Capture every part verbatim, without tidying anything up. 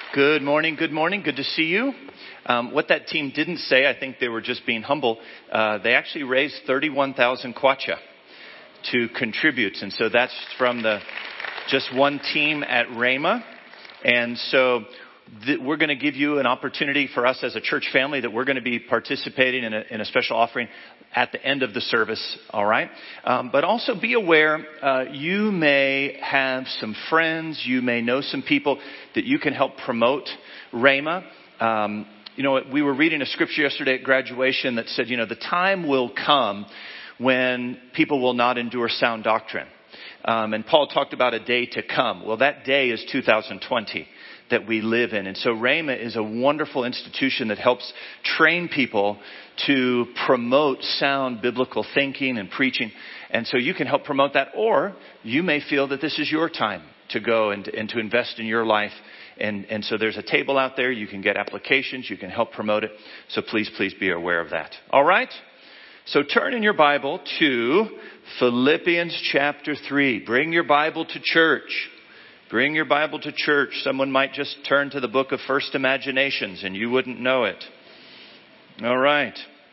Good morning, good morning. Good to see you. Um, what that team didn't say, I think they were just being humble. Uh, they actually raised thirty-one thousand kwacha to contribute. And so that's from the just one team at Rhema. And so th- we're going to give you an opportunity for us as a church family that we're going to be participating in a, in a special offering at the end of the service. All right. Um, but also be aware, uh, you may have some friends, you may know some people that you can help promote Rhema. Um, you know, we were reading a scripture yesterday at graduation that said, you know, the time will come when people will not endure sound doctrine. Um, and Paul talked about a day to come. Well, that day is two thousand twenty that we live in. And so Rhema is a wonderful institution that helps train people to promote sound biblical thinking and preaching. And so you can help promote that, or you may feel that this is your time to go and, and to invest in your life. And, and so there's a table out there. You can get applications. You can help promote it. So please, please be aware of that. All right. So turn in your Bible to Philippians chapter three. Bring your Bible to church. Bring your Bible to church. Someone might just turn to the book of First Imaginations and you wouldn't know it. All right.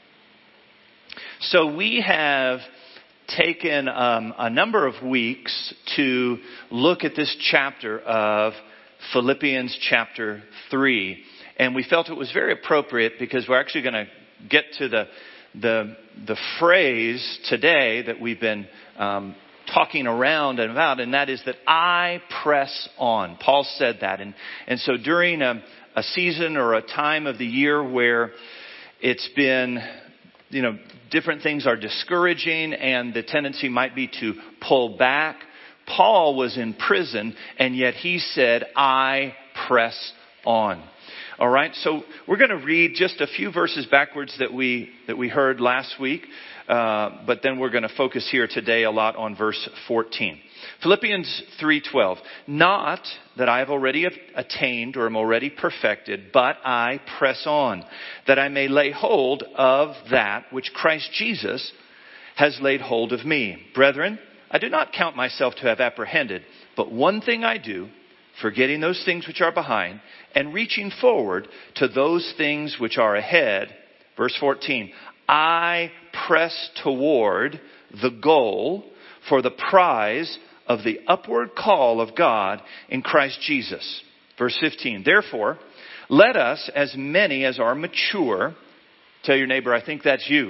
So we have taken um, a number of weeks to look at this chapter of Philippians chapter three. And we felt it was very appropriate because we're actually going to get to the the the phrase today that we've been um, talking around and about, and that is that I press on. Paul said that. And, and so during a, a season or a time of the year where it's been, you know, different things are discouraging and the tendency might be to pull back, Paul was in prison and yet he said, I press on. All right, so we're going to read just a few verses backwards that we that we heard last week, uh, but then we're going to focus here today a lot on verse fourteen. Philippians three twelve. Not that I have already attained or am already perfected, but I press on, that I may lay hold of that which Christ Jesus has laid hold of me. Brethren, I do not count myself to have apprehended, but one thing I do, forgetting those things which are behind and reaching forward to those things which are ahead. Verse fourteen, I press toward the goal for the prize of the upward call of God in Christ Jesus. Verse fifteen, therefore, let us, as many as are mature, tell your neighbor, I think that's you.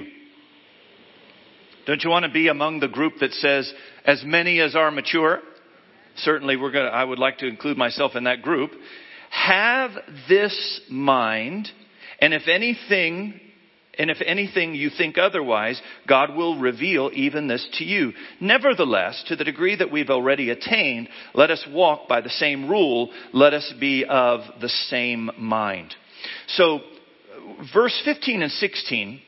Don't you want to be among the group that says, as many as are mature? Certainly we're going to, I would like to include myself in that group. Have this mind, and if anything, and if anything you think otherwise, God will reveal even this to you. Nevertheless, to the degree that we've already attained, let us walk by the same rule. Let us be of the same mind. So, verse fifteen and sixteen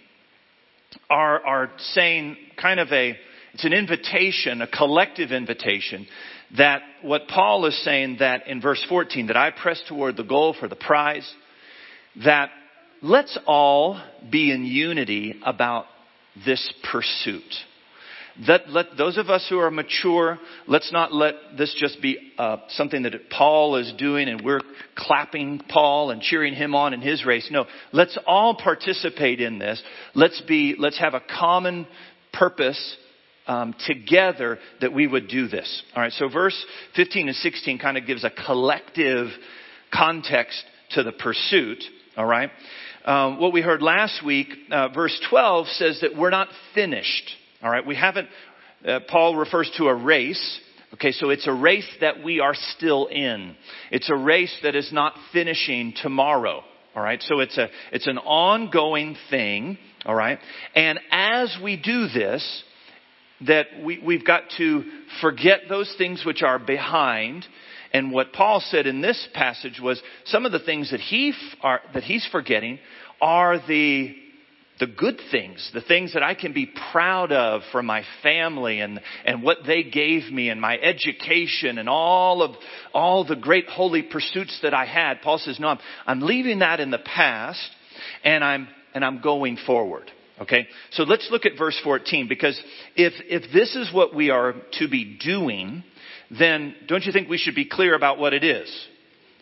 are, are saying kind of a, it's an invitation, a collective invitation. That what Paul is saying that in verse fourteen, that I press toward the goal for the prize, that let's all be in unity about this pursuit. That let those of us who are mature, let's not let this just be uh, something that Paul is doing and we're clapping Paul and cheering him on in his race. No, let's all participate in this. Let's be, let's have a common purpose Um, together that we would do this. All right. So verse fifteen and sixteen kind of gives a collective context to the pursuit. All right. Um, what we heard last week, uh, verse twelve says that we're not finished. All right. We haven't, uh, Paul refers to a race. Okay. So it's a race that we are still in. It's a race that is not finishing tomorrow. All right. So it's a, it's an ongoing thing. All right. And as we do this, that we, we've got to forget those things which are behind. And what Paul said in this passage was some of the things that he are, that he's forgetting are the the good things, the things that I can be proud of from my family and and what they gave me and my education and all of all the great holy pursuits that I had. Paul says, no, I'm, I'm leaving that in the past and I'm and I'm going forward. Okay, so let's look at verse fourteen, because if if this is what we are to be doing, then don't you think we should be clear about what it is?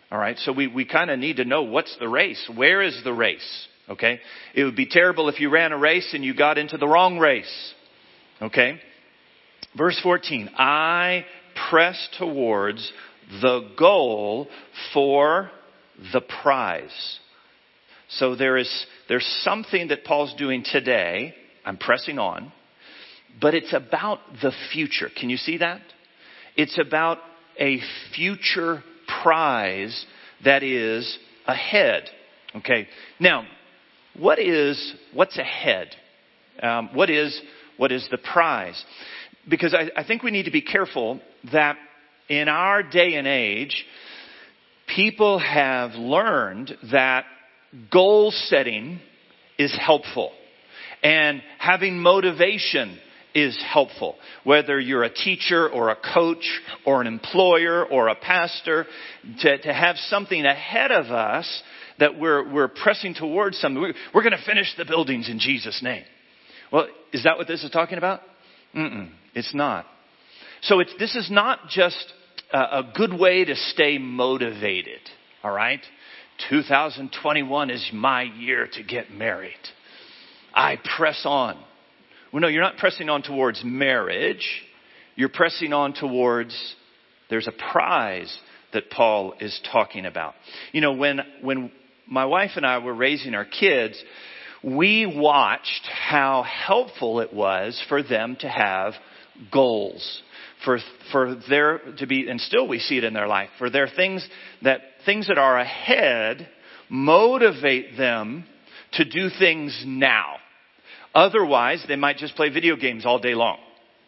All right. So we, we kind of need to know what's the race. Where is the race? Okay. It would be terrible if you ran a race and you got into the wrong race. Okay. Verse fourteen, I press towards the goal for the prize. So there is, there's something that Paul's doing today. I'm pressing on, but it's about the future. Can you see that? It's about a future prize that is ahead. Okay. Now, what is, what's ahead? Um, what is, what is the prize? Because I, I think we need to be careful that in our day and age, people have learned that goal setting is helpful and having motivation is helpful. Whether you're a teacher or a coach or an employer or a pastor, to, to have something ahead of us that we're, we're pressing towards something. We're, we're going to finish the buildings in Jesus' name. Well, is that what this is talking about? Mm-mm, it's not. So it's, this is not just a, a good way to stay motivated. All right? two thousand twenty-one is my year to get married. I press on. Well, no, you're not pressing on towards marriage. You're pressing on towards, there's a prize that Paul is talking about. You know, when, when my wife and I were raising our kids, we watched how helpful it was for them to have goals. For, for their, to be, and still we see it in their life, for their things that, things that are ahead motivate them to do things now. Otherwise, they might just play video games all day long.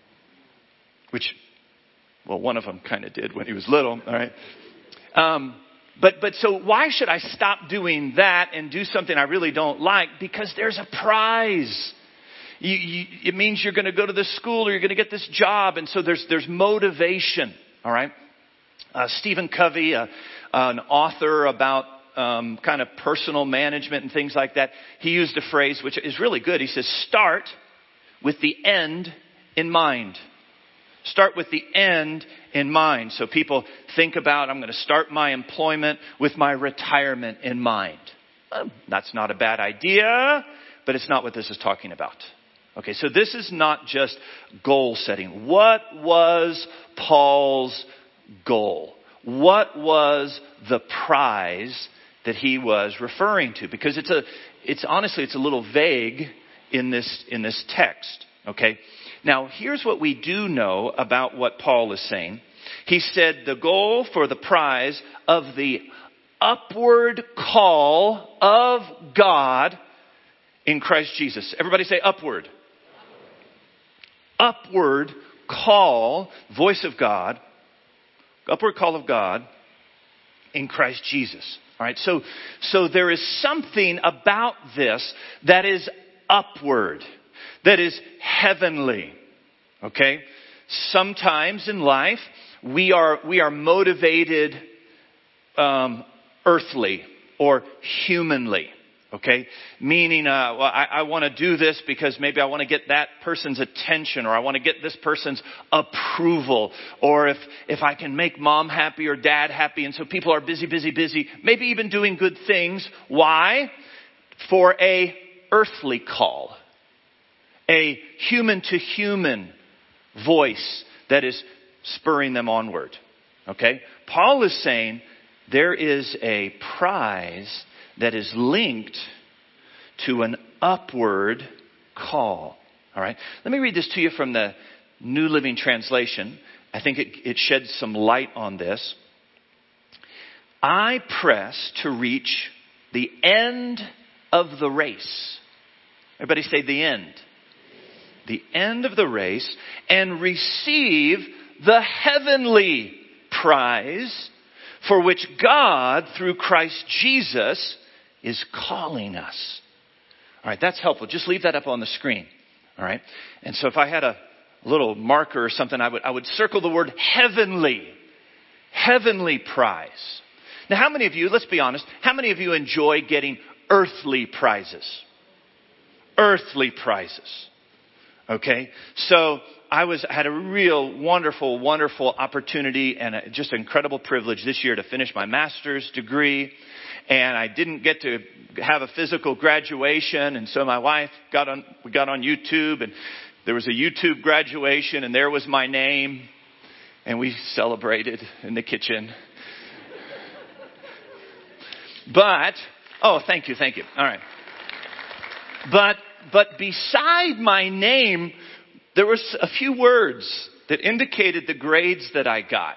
Which, well, one of them kind of did when he was little, all right? Um, but, but so why should I stop doing that and do something I really don't like? Because there's a prize. You, you, it means you're going to go to this school or you're going to get this job. And so there's, there's motivation, all right? Uh, Stephen Covey, uh, an author about Um, kind of personal management and things like that. He used a phrase which is really good. He says, start with the end in mind. Start with the end in mind. So people think about, I'm going to start my employment with my retirement in mind. Well, that's not a bad idea, but it's not what this is talking about. Okay, so this is not just goal setting. What was Paul's goal? What was the prize that he was referring to? Because it's a, it's honestly, it's a little vague in this, in this text. Okay. Now, here's what we do know about what Paul is saying. He said the goal for the prize of the upward call of God in Christ Jesus. Everybody say upward. Upward call, voice of God, upward call of God in Christ Jesus. All right, so, so there is something about this that is upward, that is heavenly. Okay? Sometimes in life, we are, we are motivated, um, earthly or humanly. Okay? Meaning, uh, well, I, I want to do this because maybe I want to get that person's attention, or I want to get this person's approval, or if, if I can make mom happy or dad happy. And so people are busy, busy, busy, maybe even doing good things. Why? For a earthly call, a human to human voice that is spurring them onward. Okay? Paul is saying there is a prize that is linked to an upward call. All right. Let me read this to you from the New Living Translation. I think it, it sheds some light on this. I press to reach the end of the race. Everybody say the end. The end of the race, and receive the heavenly prize for which God, through Christ Jesus, is calling us. All right, that's helpful. Just leave that up on the screen. All right. And so if I had a little marker or something, I would, I would circle the word heavenly. Heavenly prize. Now, how many of you, let's be honest, how many of you enjoy getting earthly prizes? Earthly prizes. Okay, so I was had a real wonderful, wonderful opportunity and a, just an incredible privilege this year to finish my master's degree. And I didn't get to have a physical graduation, and so my wife got on. We got on YouTube, and there was a YouTube graduation, and there was my name, and we celebrated in the kitchen. But oh, thank you, thank you. All right, but. But beside my name, there was a few words that indicated the grades that I got.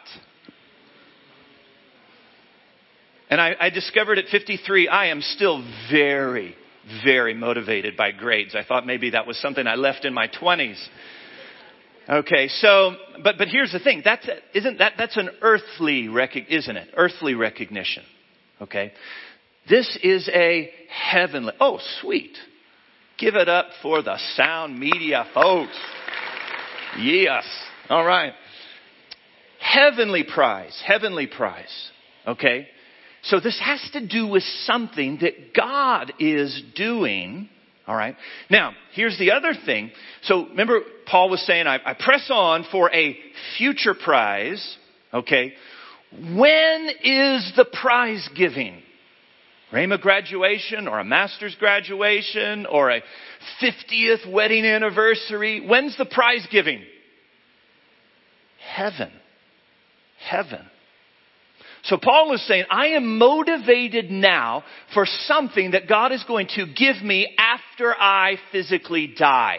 And I, I discovered at fifty-three, I am still very, very motivated by grades. I thought maybe that was something I left in my twenties. Okay, so, but but here's the thing. That's isn't that that's an earthly rec- isn't it? Earthly recognition. Okay, this is a heavenly. Oh, sweet. Give it up for the sound media folks. Yes. All right. Heavenly prize. Heavenly prize. Okay. So this has to do with something that God is doing. All right. Now, here's the other thing. So remember, Paul was saying, I, I press on for a future prize. Okay. When is the prize giving? Rhema graduation or a master's graduation or a fiftieth wedding anniversary. When's the prize giving? Heaven. Heaven. So Paul is saying, I am motivated now for something that God is going to give me after I physically die.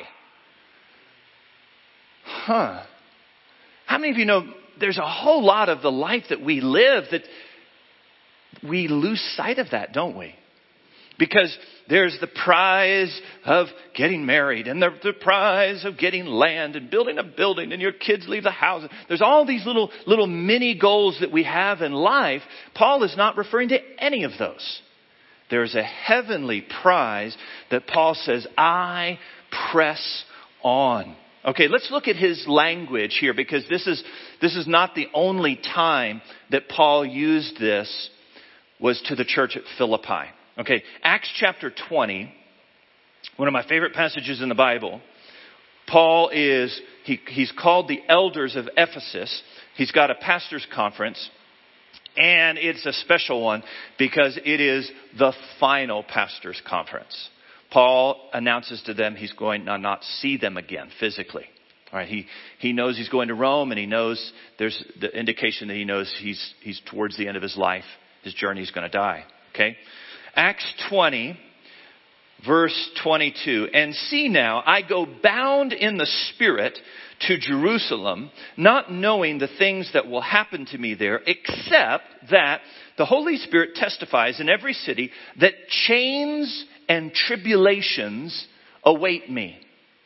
Huh. How many of you know there's a whole lot of the life that we live that we lose sight of that, don't we? Because there's the prize of getting married and the, the prize of getting land and building a building and your kids leave the house. There's all these little, little mini goals that we have in life. Paul is not referring to any of those. There's a heavenly prize that Paul says, I press on. Okay, let's look at his language here because this is, this is not the only time that Paul used this. Was to the church at Philippi. Okay, Acts chapter twenty, one of my favorite passages in the Bible. Paul is, he, he's called the elders of Ephesus. He's got a pastor's conference. And it's a special one because it is the final pastor's conference. Paul announces to them he's going to not see them again physically. All right, he, he knows he's going to Rome, and he knows there's the indication that he knows he's, he's towards the end of his life. His journey is going to die. Okay. Acts twenty, verse twenty-two. And see now, I go bound in the Spirit to Jerusalem, not knowing the things that will happen to me there, except that the Holy Spirit testifies in every city that chains and tribulations await me.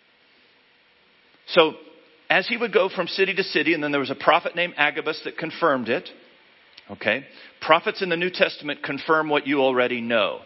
So, as he would go from city to city, and then there was a prophet named Agabus that confirmed it. Okay. Prophets in the New Testament confirm what you already know.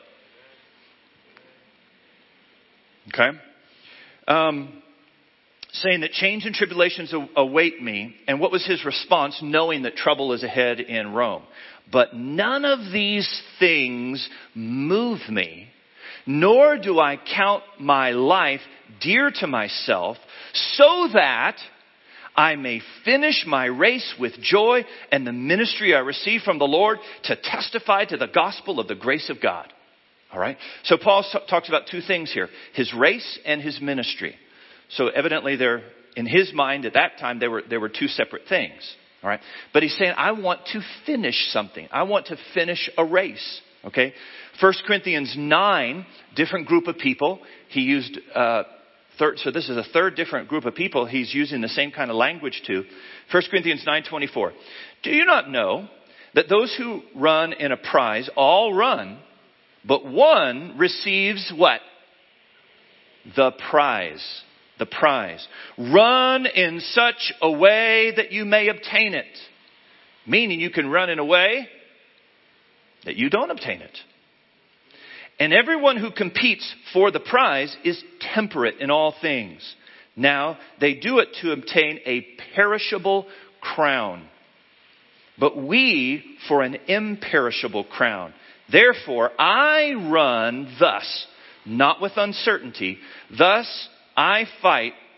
Okay. Um, saying that change and tribulations await me. And what was his response? Knowing that trouble is ahead in Rome. But none of these things move me, nor do I count my life dear to myself, so that I may finish my race with joy and the ministry I receive from the Lord to testify to the gospel of the grace of God. All right. So Paul talks about two things here, his race and his ministry. So evidently they're, in his mind at that time, they were, they were two separate things. All right. But he's saying, I want to finish something. I want to finish a race. Okay. First Corinthians nine, different group of people. He used, uh, Third, so this is a third different group of people he's using the same kind of language to. First Corinthians nine twenty-four. Do you not know that those who run in a prize all run, but one receives what? The prize. The prize. Run in such a way that you may obtain it. Meaning you can run in a way that you don't obtain it. And everyone who competes for the prize is temperate in all things. Now, they do it to obtain a perishable crown, but we for an imperishable crown. Therefore, I run thus, not with uncertainty. Thus, I fight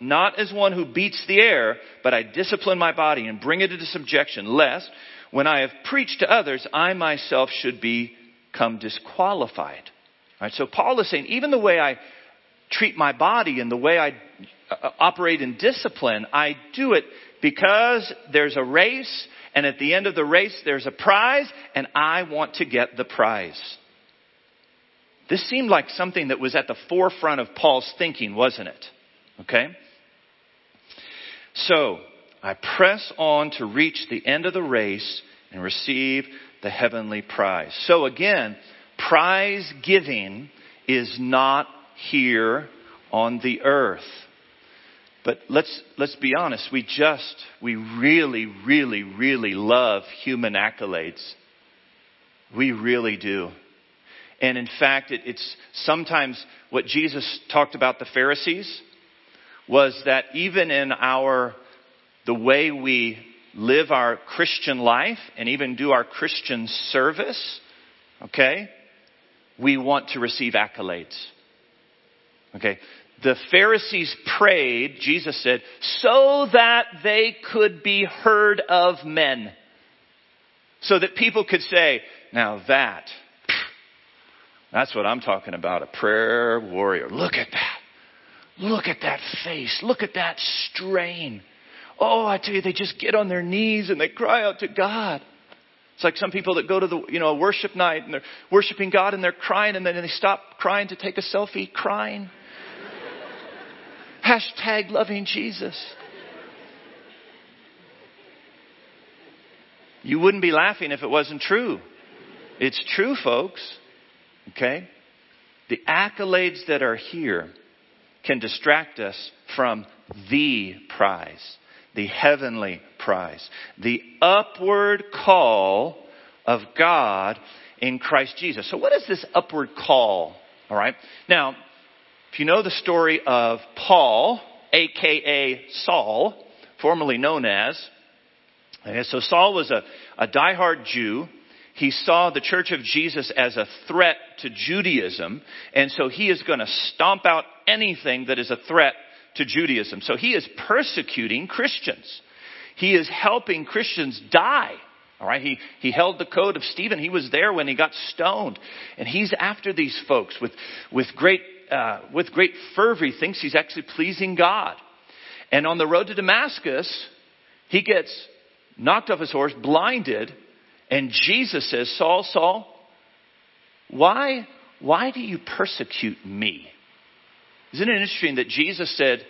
not as one who beats the air, but I discipline my body and bring it into subjection, lest when I have preached to others, I myself should become disqualified. All right, so Paul is saying, even the way I treat my body and the way I uh, operate in discipline, I do it because there's a race, and at the end of the race, there's a prize, and I want to get the prize. This seemed like something that was at the forefront of Paul's thinking, wasn't it? Okay? So, I press on to reach the end of the race and receive the heavenly prize. So again, prize giving is not here on the earth. But let's let's be honest, we just, we really, really, really love human accolades. We really do. And in fact, it, it's sometimes what Jesus talked about the Pharisees was that even in our, the way we live our Christian life and even do our Christian service, okay, we want to receive accolades. Okay. The Pharisees prayed, Jesus said, so that they could be heard of men. So that people could say, now that, that's what I'm talking about, a prayer warrior. Look at that. Look at that face. Look at that strain. Oh, I tell you, they just get on their knees and they cry out to God. It's like some people that go to the, you know, a worship night and they're worshiping God and they're crying and then they stop crying to take a selfie, crying. Hashtag loving Jesus. You wouldn't be laughing if it wasn't true. It's true, folks. Okay? The accolades that are here can distract us from the prize, the heavenly prize, the upward call of God in Christ Jesus. So what is this upward call? All right. Now, if you know the story of Paul, a k a. Saul, formerly known as, okay, so Saul was a, a diehard Jew. He saw the Church of Jesus as a threat to Judaism, and so he is going to stomp out anything that is a threat to Judaism. So he is persecuting Christians. He is helping Christians die. All right, he he held the coat of Stephen. He was there when he got stoned, and he's after these folks with with great uh, with great fervor. He thinks he's actually pleasing God. And on the road to Damascus, he gets knocked off his horse, blinded. And Jesus says, Saul, Saul, why, why do you persecute me? Isn't it interesting that Jesus said,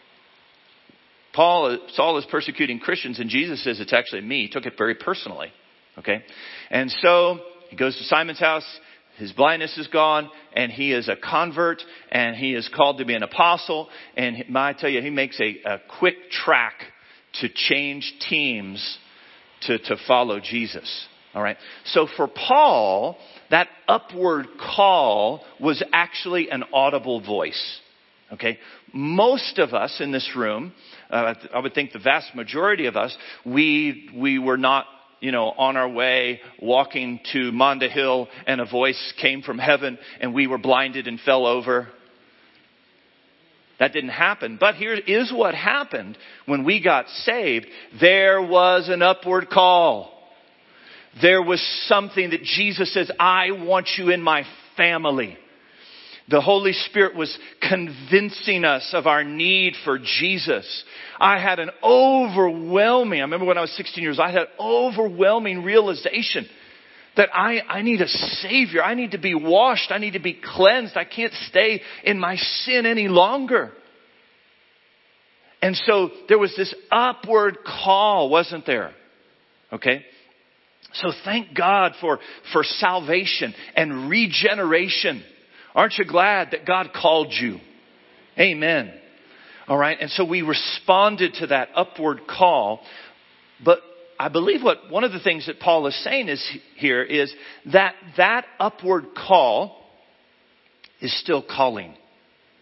Paul, Saul is persecuting Christians, and Jesus says it's actually me. He took it very personally. Okay. And so he goes to Simon's house. His blindness is gone, and he is a convert, and he is called to be an apostle. And I tell you, he makes a, a quick track to change teams to, to follow Jesus. All right. So for Paul, that upward call was actually an audible voice. Okay. Most of us in this room, uh, I would think the vast majority of us, we, we were not, you know, on our way walking to Monda Hill and a voice came from heaven and we were blinded and fell over. That didn't happen. But here is what happened when we got saved. There was an upward call. There was something that Jesus says, I want you in my family. The Holy Spirit was convincing us of our need for Jesus. I had an overwhelming, I remember when I was sixteen years old, I had an overwhelming realization that I, I need a Savior. I need to be washed. I need to be cleansed. I can't stay in my sin any longer. And so there was this upward call, wasn't there? Okay. So thank God for, for salvation and regeneration. Aren't you glad that God called you? Amen. All right. And so we responded to that upward call. But I believe what one of the things that Paul is saying is here is that that upward call is still calling.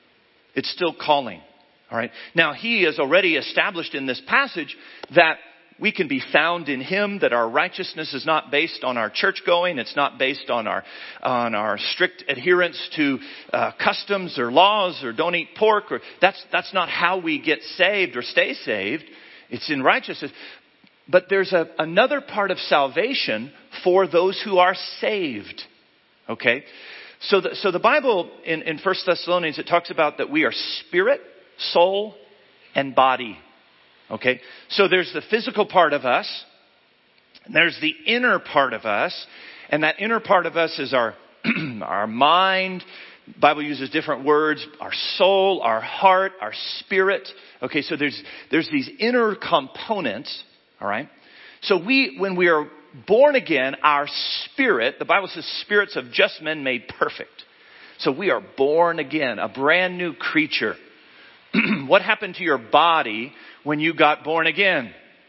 It's still calling. All right. Now he has already established in this passage that we can be found in Him, that our righteousness is not based on our church going. It's not based on our, on our strict adherence to uh, customs or laws or don't eat pork. Or that's, that's not how we get saved or stay saved. It's in righteousness. But there's a, another part of salvation for those who are saved. Okay? So the, so the Bible in, in First Thessalonians, it talks about that we are spirit, soul, and body. Okay? So there's the physical part of us. And there's the inner part of us. And that inner part of us is our, our mind. The Bible uses different words. Our soul, our heart, our spirit. Okay, so there's, there's these inner components. All right? So we, when we are born again, our spirit, the Bible says spirits of just men made perfect. So we are born again, a brand new creature. What happened to your body when you got born again?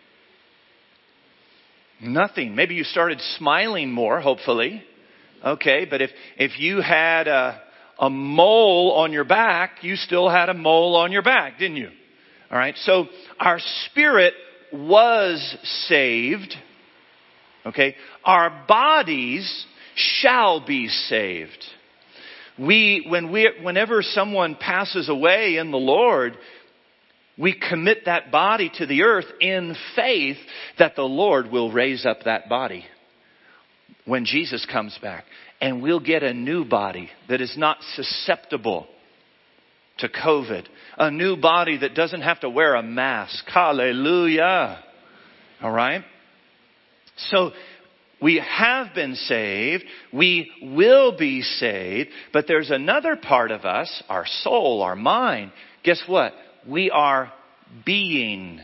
Nothing. Maybe you started smiling more, hopefully. Okay, but if, if you had a, a mole on your back, you still had a mole on your back, didn't you? All right, so our spirit was saved. Okay, our bodies shall be saved. We, when we, whenever someone passes away in the Lord, we commit that body to the earth in faith that the Lord will raise up that body when Jesus comes back. And we'll get a new body that is not susceptible to COVID. A new body that doesn't have to wear a mask. Hallelujah. All right? So, we have been saved. We will be saved. But there's another part of us, our soul, our mind. Guess what? We are being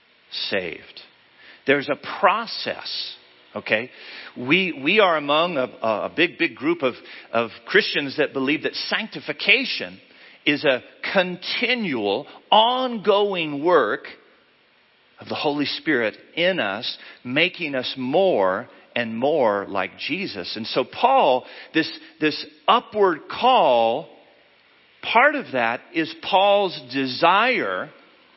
saved. There's a process. Okay? We, we are among a, a big, big group of, of Christians that believe that sanctification is a continual, ongoing work of the Holy Spirit in us, making us more and more like Jesus. And so Paul, this, this upward call, part of that is Paul's desire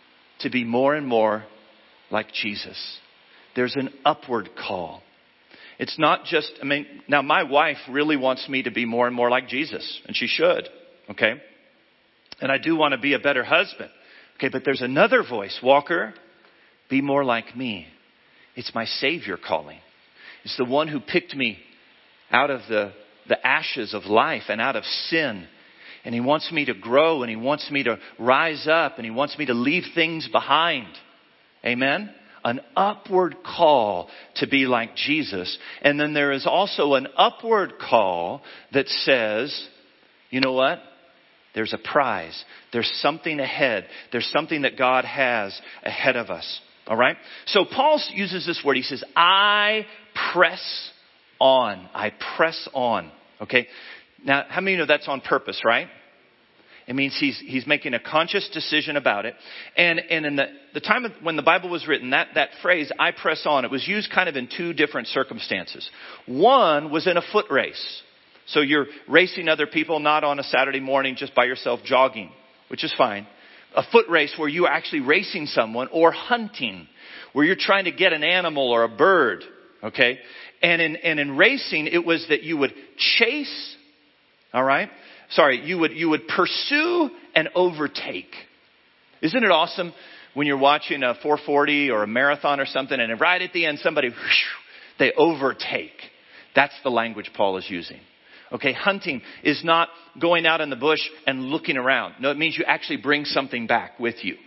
to be more and more like Jesus. There's an upward call. It's not just, I mean, now my wife really wants me to be more and more like Jesus, and she should, okay? And I do want to be a better husband. Okay, but there's another voice. Walker, be more like me. It's my Savior calling. It's the one who picked me out of the, the ashes of life and out of sin. And He wants me to grow, and He wants me to rise up, and He wants me to leave things behind. Amen? An upward call to be like Jesus. And then there is also an upward call that says, you know what? There's a prize. There's something ahead. There's something that God has ahead of us. All right? So Paul uses this word. He says, I press on. I press on. Okay? Now, how many know that's on purpose, right? It means he's he's making a conscious decision about it. And and in the, the time of, when the Bible was written, that, that phrase, I press on, it was used kind of in two different circumstances. One was in a foot race. So you're racing other people, not on a Saturday morning just by yourself jogging, which is fine. A foot race where you're actually racing someone, or hunting, where you're trying to get an animal or a bird. Okay? And in, and in racing, it was that you would chase, all right? Sorry, you would, you would pursue and overtake. Isn't it awesome when you're watching a four forty or a marathon or something, and right at the end, somebody, whoosh, they overtake. That's the language Paul is using. Okay, hunting is not going out in the bush and looking around. No, it means you actually bring something back with you.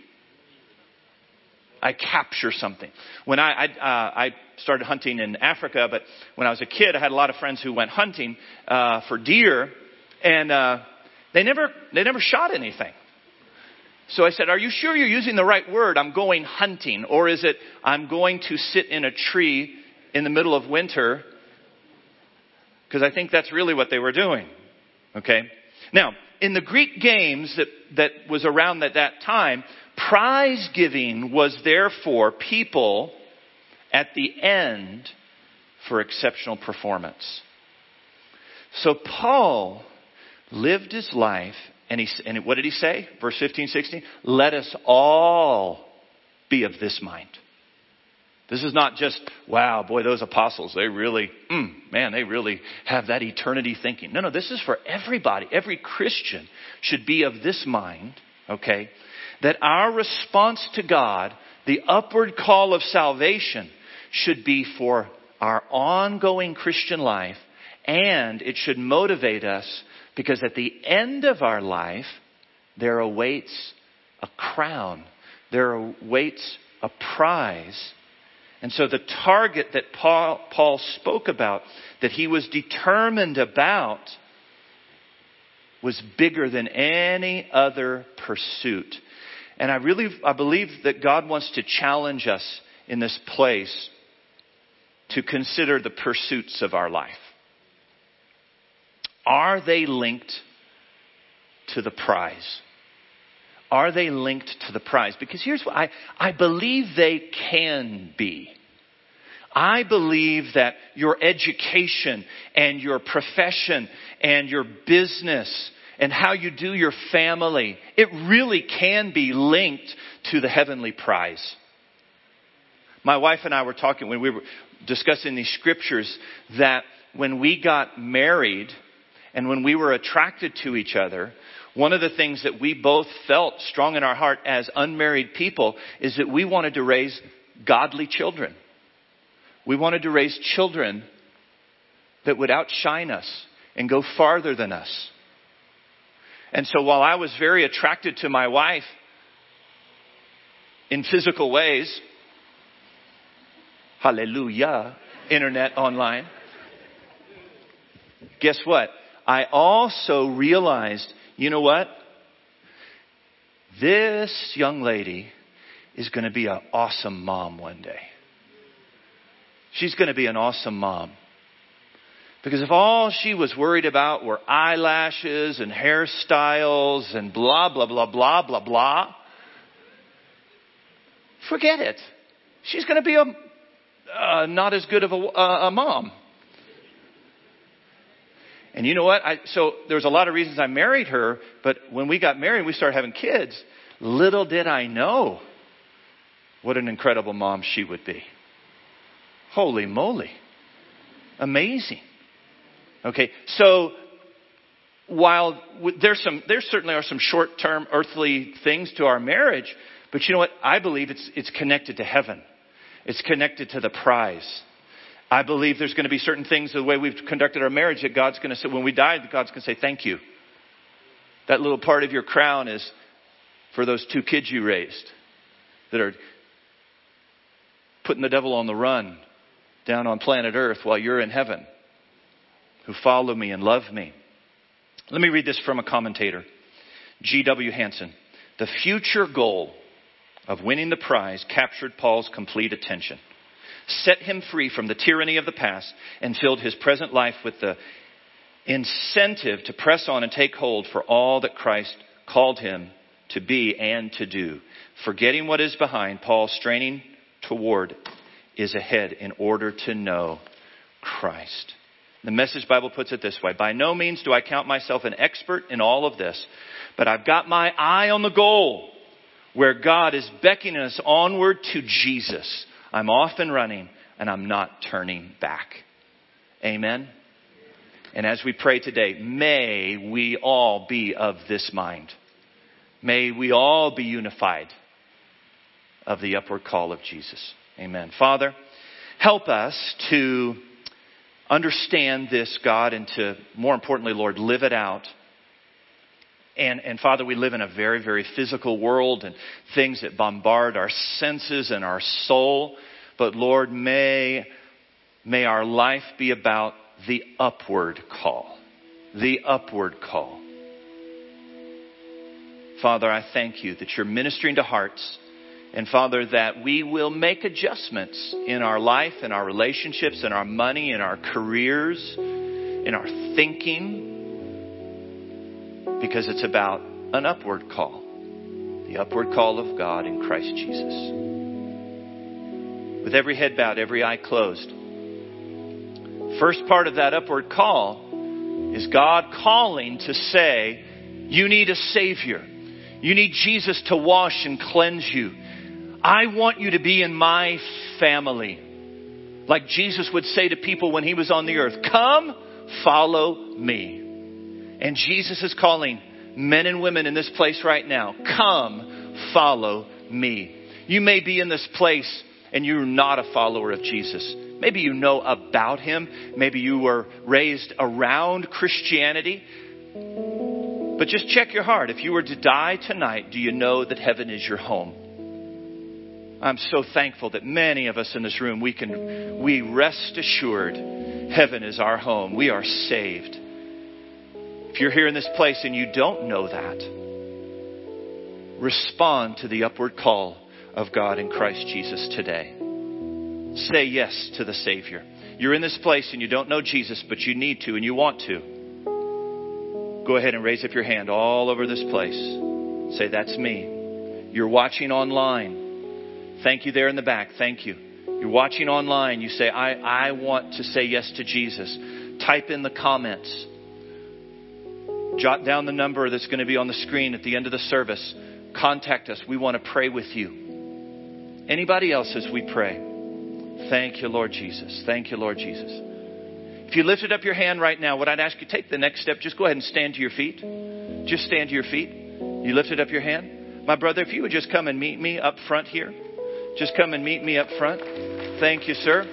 I capture something. When I I, uh, I started hunting in Africa, but when I was a kid, I had a lot of friends who went hunting uh, for deer, and uh, they never they never shot anything. So I said, "Are you sure you're using the right word? I'm going hunting, or is it I'm going to sit in a tree in the middle of winter?" Because I think that's really what they were doing. Okay? Now, in the Greek games that, that was around at that time, prize giving was therefore people at the end for exceptional performance. So Paul lived his life, and he and what did he say? Verse fifteen, sixteen, let us all be of this mind. This is not just, wow, boy, those apostles, they really, mm, man, they really have that eternity thinking. No, no, this is for everybody. Every Christian should be of this mind, okay, that our response to God, the upward call of salvation, should be for our ongoing Christian life, and it should motivate us because at the end of our life, there awaits a crown. There awaits a prize. And so the target that Paul, Paul spoke about, that he was determined about, was bigger than any other pursuit. And I really, I believe that God wants to challenge us in this place to consider the pursuits of our life. Are they linked to the prize? Are they linked to the prize? Because here's what I, I believe they can be. I believe that your education and your profession and your business and how you do your family, it really can be linked to the heavenly prize. My wife and I were talking when we were discussing these scriptures that when we got married and when we were attracted to each other, one of the things that we both felt strong in our heart as unmarried people is that we wanted to raise godly children. We wanted to raise children that would outshine us and go farther than us. And so while I was very attracted to my wife in physical ways, hallelujah, internet, online, guess what? I also realized, you know what? This young lady is going to be an awesome mom one day. She's going to be an awesome mom. Because if all she was worried about were eyelashes and hairstyles and blah, blah, blah, blah, blah, blah, forget it. She's going to be a uh, not as good of a, uh, a mom. And you know what? I, so there was a lot of reasons I married her, but when we got married, we started having kids. Little did I know what an incredible mom she would be. Holy moly. Amazing. Okay, so while there's some, there certainly are some short-term earthly things to our marriage, but you know what? I believe it's it's connected to heaven. It's connected to the prize. I believe there's going to be certain things, the way we've conducted our marriage, that God's going to say, when we die, God's going to say, thank you. That little part of your crown is for those two kids you raised that are putting the devil on the run down on planet Earth while you're in heaven, who follow me and love me. Let me read this from a commentator, G W Hansen. The future goal of winning the prize captured Paul's complete attention, set him free from the tyranny of the past, and filled his present life with the incentive to press on and take hold for all that Christ called him to be and to do. Forgetting what is behind, Paul straining toward is ahead in order to know Christ. The Message Bible puts it this way: by no means do I count myself an expert in all of this, but I've got my eye on the goal, where God is beckoning us onward to Jesus. I'm off and running, and I'm not turning back. Amen? And as we pray today, may we all be of this mind. May we all be unified of the upward call of Jesus. Amen. Father, help us to understand this, God, and to, more importantly, Lord, live it out. And, and Father, we live in a very, very physical world and things that bombard our senses and our soul. But Lord, may, may our life be about the upward call. The upward call. Father, I thank you that you're ministering to hearts. And Father, that we will make adjustments in our life, in our relationships, in our money, in our careers, in our thinking. Because it's about an upward call. The upward call of God in Christ Jesus. With every head bowed, every eye closed. First part of that upward call is God calling to say, you need a Savior. You need Jesus to wash and cleanse you. I want you to be in my family. Like Jesus would say to people when he was on the earth, come, follow me. And Jesus is calling men and women in this place right now, come, follow me. You may be in this place and you're not a follower of Jesus. Maybe you know about him. Maybe you were raised around Christianity. But just check your heart. If you were to die tonight, do you know that heaven is your home? I'm so thankful that many of us in this room, we can, we rest assured heaven is our home. We are saved. If you're here in this place and you don't know that, respond to the upward call of God in Christ Jesus today. Say yes to the Savior. You're in this place and you don't know Jesus, but you need to and you want to. Go ahead and raise up your hand all over this place. Say, that's me. You're watching online. Thank you there in the back. Thank you. You're watching online. You say, I, I want to say yes to Jesus. Type in the comments. Jot down the number that's going to be on the screen at the end of the service. Contact us. We want to pray with you. Anybody else as we pray? Thank you, Lord Jesus. Thank you, Lord Jesus. If you lifted up your hand right now, what I'd ask you, take the next step. Just go ahead and stand to your feet. Just stand to your feet. You lifted up your hand. My brother, if you would just come and meet me up front here. Just come and meet me up front. Thank you, sir.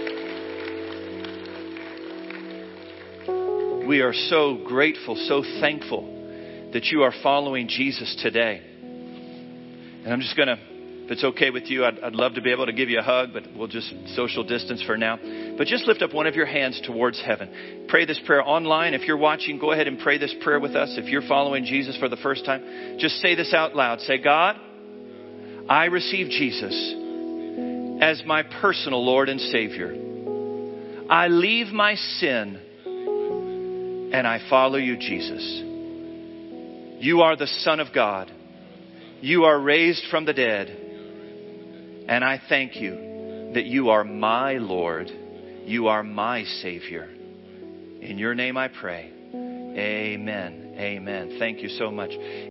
We are so grateful, so thankful that you are following Jesus today. And I'm just going to, if it's okay with you, I'd, I'd love to be able to give you a hug, but we'll just social distance for now. But just lift up one of your hands towards heaven. Pray this prayer online. If you're watching, go ahead and pray this prayer with us. If you're following Jesus for the first time, just say this out loud. Say, God, I receive Jesus as my personal Lord and Savior. I leave my sin and I follow you, Jesus. You are the Son of God. You are raised from the dead. And I thank you that you are my Lord. You are my Savior. In your name I pray. Amen. Amen. Thank you so much.